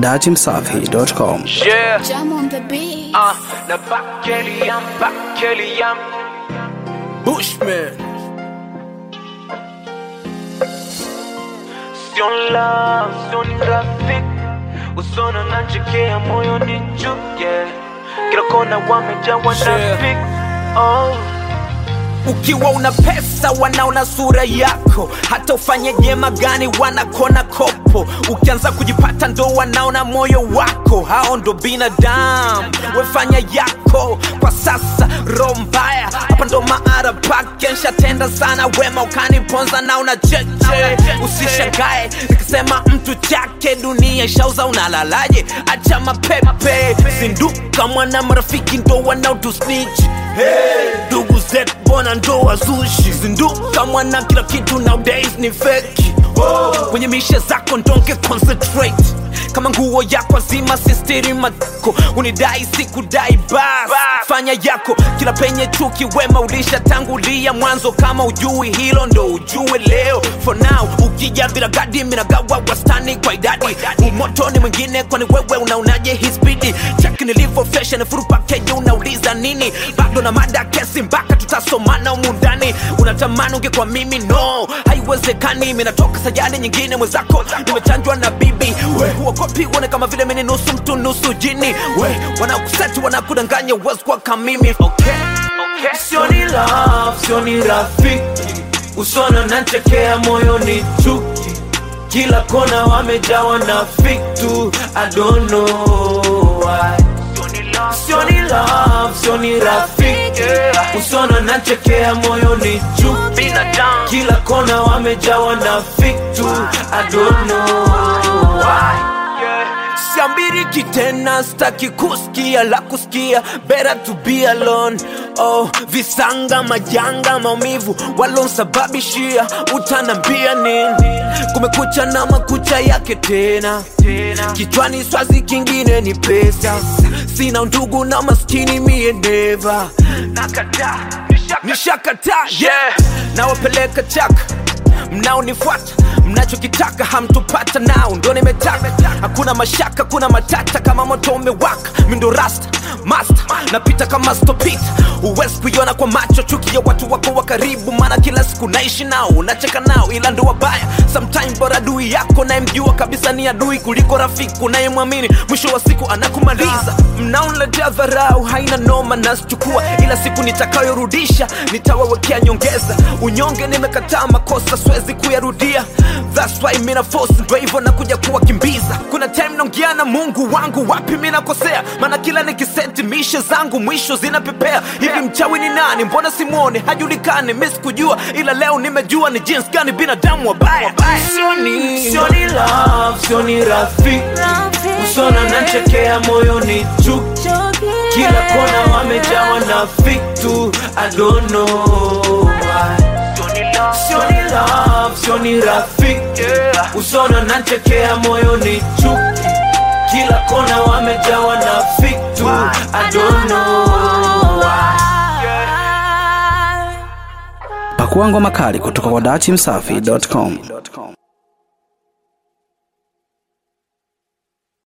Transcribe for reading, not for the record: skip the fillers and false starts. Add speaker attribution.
Speaker 1: datimsafi.com.
Speaker 2: Yeah.
Speaker 3: Jam on the beat.
Speaker 2: Na back Kelly, I'm Bushman. Sion love, sion graphic. Usona nanchekea moyo ni chuke. Kila kona wamejawa na fik. Oh. Ukiwa una pesa wanaona sura yako, hata ufanye jema gani wanakona kopo. Ukianza kujipata ndo wanaona moyo wako, hao ndo binadamu. Wefanya yako kwa sasa, roho mbaya hapa ndo maara pake. Nshatenda sana wema ukaniponza na unacheche. Usishangae nikisema mtu chake dunia shauza unalalaje. Acha mapepe, zinduka mwana marafiki ndo wanaotusnitch. Ndugu zetu bona ndo wazushi. Zinduka mwana kila kitu nowadays ni fake. Kwenye mishe zako ndonge concentrate. Kama nguo yako zima sistiri matako. Unidai siku dai bas. Fanya yako kila penye chuki wema ulisha tangulia mwanzo. Kama ujui hilo ndo ujue leo. For now ukija bila gadi minagawa wastani kwa idadi. Umoto ni mwingine kwani wewe unaonaje hii speedi. Check nilivyo fashion furu package unauliza nini. Bado na mada kesi mpaka tutasomana umundani. Unatamani ungekuwa mimi no. Haiwezekani mimi natoka sayari nyingine mwenzako. Nimechanjwa na bibi. We kopi wane kama vile mini nusu mtu nusu jini. We wanakuseti wanakudanganya uwezo kwa kamimi. Okay. Sioni love, sioni rafiki. Usona nanchekea moyo ni chuki. Kila kona wamejawa na fiktu. I don't know why. Sioni love, sioni rafiki. Usona nanchekea moyo ni chuki. Kila kona wamejawa na fiktu. I don't know why. Siambiriki tena staki kusikia la kusikia. Better to be alone. Oh, visanga majanga maumivu walonsababishia. Utanambia nini? Kumekucha na makucha yake tena. Kichwani swazi kingine ni pesa. Sina undugu na maskini mie never. Nakata, nishakata, yeah. Nawapeleka chaka, mnaonifuata mnachokitaka hamtupata nao ndo nimetaka. Hakuna mashaka, kuna matata kama moto umewaka. Mindo rasta, master, napita kama stopita. Uwezi kuiona kwa macho chuki ya watu wako wa karibu. Maana kila siku naishi nao, unacheka nao ila ndo wabaya. Sometimes bora adui yako na mjua kabisa ni adui kuliko rafiki unayemwamini mwisho wa siku anakumaliza. Mnaonletea dharau haina noma nasichukua. Ila siku nitakayorudisha nitawawekea nyongeza. Unyonge nimekataa makosa siwezi kuyarudia. That's why mina force ndo hivyo nakuja kuwakimbiza. Kuna time naongea na Mungu wangu wapi mina kosea. Maana kila nikiseti mishe zangu mwisho zinapepea. Hivi mchawi ni nani mbona simuone hajulikani. Mimi sikujua ila leo nimejua ni jinsi gani binadamu wabaya. Sioni love, sioni rafiki. Usona nanchekea moyo ni chuki. Kila kona wamejawa na fiktu. I don't know why. Sioni love, sioni rafiki. Usona nanchekea moyo ni chuki. Kila kona wamejawa na fiktu. I don't know why.
Speaker 1: Pakua ngoma kali kutoka kwa datimsafi.com.